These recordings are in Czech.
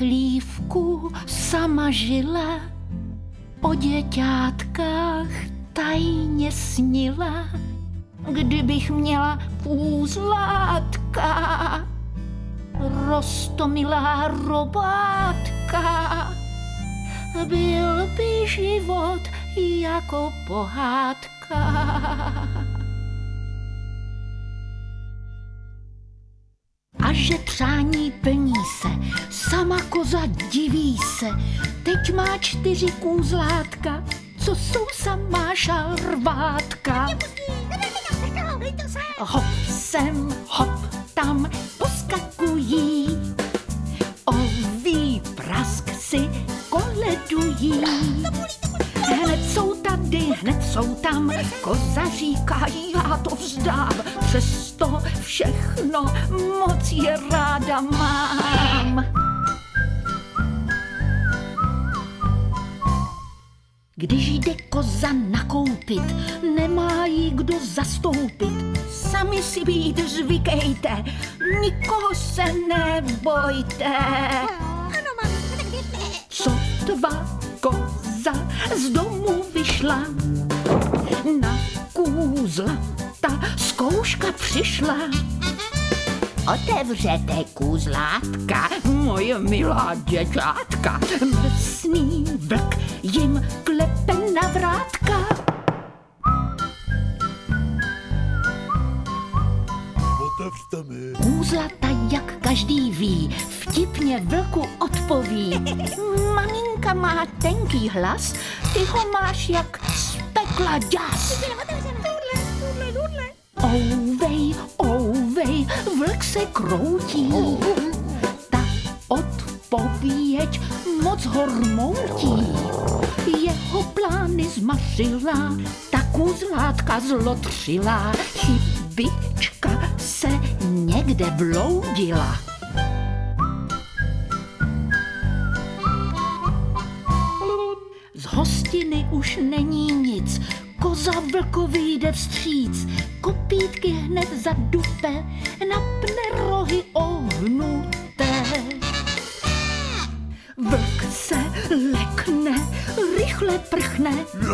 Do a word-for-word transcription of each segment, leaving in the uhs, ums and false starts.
chlívku sama žila, o děťátkách tajně snila. Kdybych měla kůzlátka, roztomilá robátka, byl by život jako pohádka. A že třání plní se, sama koza diví se, teď má čtyři kůzlátka, co jsou samá šarvátka. Hop sem, hop tam, poskakují, oví prask si koledují. Hned jsou tady, hned jsou tam, koza říká, já to vzdám, přesto všechno moc je ráda mám. Když jde koza nakoupit, nemá jí kdo zastoupit. Sami si být zvykejte, nikoho se nebojte. Ano, mami, tak běžte. Co tvá koza z domu vyšla, na kůzla ta zkouška přišla. Otevřete kůzlátka, moje milá děťátka, mrsný vlk jim klepe na vrátka. Otevřte mi. Kůzlata, jak každý ví, vtipně vlku odpoví. Maminka má tenký hlas, ty ho máš jak z pekla ďas. Ouvej, ouvej, vlk se kroutí, ta odpověď moc hormoutí. Jeho plány zmařila, ta kůzlátka zlotřila, chybička se někde vloudila. Z hostiny už není nic, koza vlkovi jde vstříc, kopítky hned za dupe, napne rohy ohnuté. Vlk se lekne, rychle prchne,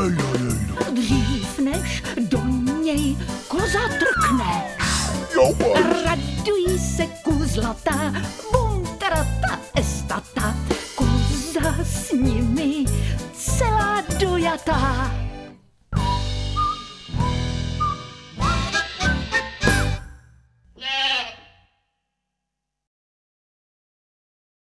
dřív než do něj koza trkne. Radují se kůzlata, bum tarata estata, koza s nimi celá dojatá.